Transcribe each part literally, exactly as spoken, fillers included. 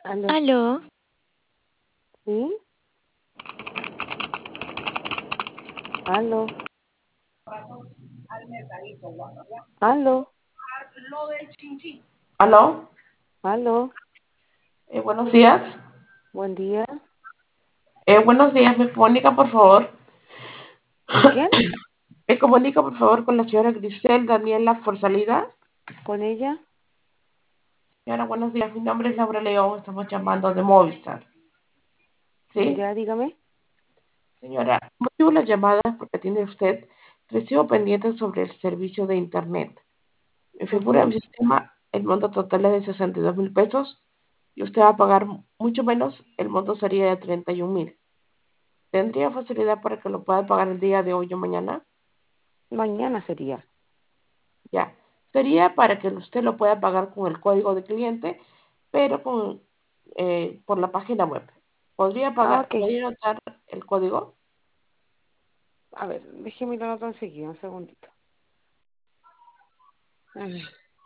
Aló, Aló, ¿sí? Aló, aló, Aló, aló, eh, buenos días. buen día. Eh, buenos días, me comunica por favor. ¿Con quién? Me comunica por favor con la señora Grisel Daniela Forsalida. ¿Con ella? Señora, buenos días, mi nombre es Laura León, estamos llamando de Movistar. ¿Sí? Ya, dígame. Señora, el motivo de la llamada es porque tiene usted recibo pendiente sobre el servicio de Internet. Me figura en Ujú. mi sistema el monto total es de sesenta y dos mil pesos y usted va a pagar mucho menos, el monto sería de treinta y un mil. ¿Tendría facilidad para que lo pueda pagar el día de hoy o mañana? Mañana sería. Ya, sería para que usted lo pueda pagar con el código de cliente, pero con eh, por la página web. ¿Podría Ah, pagar, ok. podría anotar el código? A ver, déjeme la nota enseguida, un segundito. A ver.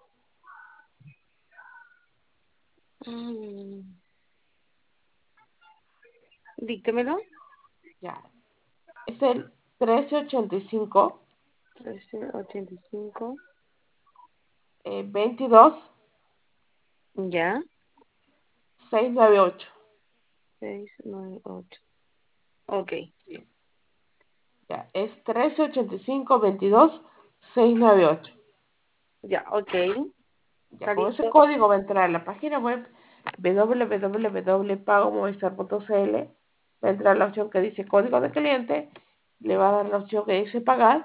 Mm, díctemelo. Ya, es el trece ochenta y cinco, trece ochenta y cinco. eh, veintidós, Ya. seiscientos noventa y ocho. seiscientos noventa y ocho. Ok. Sí, ya, es trece ochenta y cinco, veintidós, seiscientos noventa y ocho. Ya, ok. Ya, ¿Está con ese listo? código va a entrar a la página web w w w punto pago movistar punto c l, va a entrar la opción que dice código de cliente, le va a dar la opción que dice pagar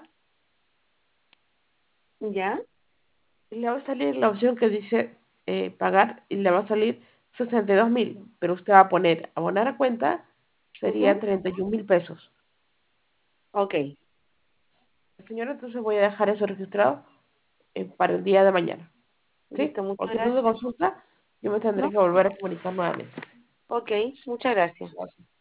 Ya. y le va a salir la opción que dice eh, pagar y le va a salir sesenta y dos mil, pero usted va a poner abonar a cuenta, sería Ujú. treinta y un mil pesos. Ok. Señora, entonces voy a dejar eso registrado eh, para el día de mañana. ¿Sí? Listo, muchas Cualquier duda o gracias. consulta, yo me tendré ¿No? que volver a comunicar nuevamente. Ok, muchas gracias. Gracias.